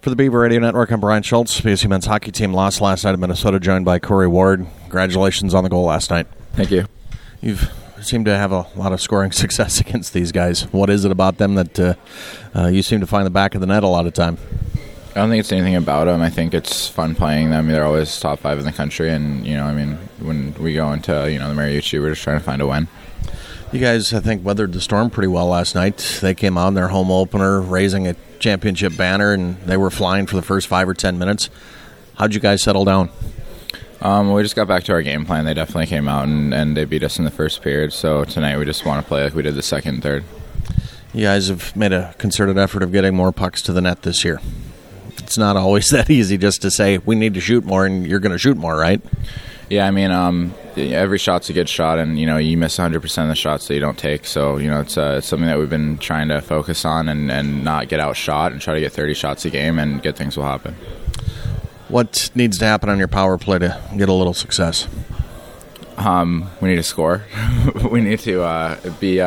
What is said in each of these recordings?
For the Beaver Radio Network, I'm Brian Schultz. BSU men's hockey team lost last night at Minnesota, joined by Corey Ward. Congratulations on the goal last night. Thank you. You seem to have a lot of scoring success against these guys. What is it about them that you seem to find the back of the net a lot of time? I don't think it's anything about them. I think it's fun playing them. They're always top 5 in the country, and when we go into the Mariucci, we're just trying to find a win. You guys, I think, weathered the storm pretty well last night. They came out in their home opener raising a championship banner, and they were flying for the first 5 or 10 minutes. How'd you guys settle down? We just got back to our game plan. They definitely came out and they beat us in the first period. So tonight we just want to play like we did the second and third. You guys have made a concerted effort of getting more pucks to the net this year. It's not always that easy just to say we need to shoot more and you're going to shoot more, right? Yeah, I mean, every shot's a good shot, and you miss 100% of the shots that you don't take. So it's something that we've been trying to focus on and not get outshot and try to get 30 shots a game, and good things will happen. What needs to happen on your power play to get a little success? We need to score. We need to be.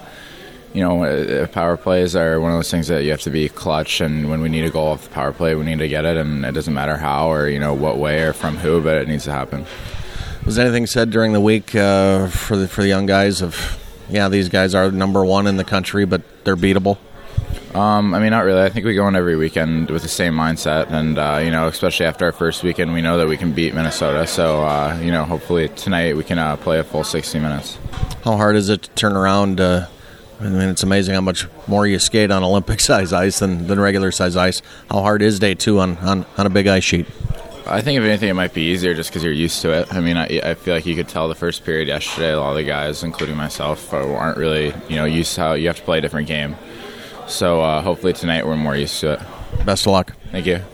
Power plays are one of those things that you have to be clutch, and when we need a goal off the power play, we need to get it, and it doesn't matter how or what way or from who, but it needs to happen. Was anything said during the week for the young guys of, these guys are number one in the country, but they're beatable? Not really. I think we go in every weekend with the same mindset, and especially after our first weekend, we know that we can beat Minnesota. So hopefully tonight we can play a full 60 minutes. How hard is it to turn around? It's amazing how much more you skate on Olympic-size ice than regular-size ice. How hard is day 2 on a big ice sheet? I think if anything, it might be easier just because you're used to it. I feel like you could tell the first period yesterday, a lot of the guys, including myself, aren't really used to how you have to play a different game. So hopefully tonight we're more used to it. Best of luck. Thank you.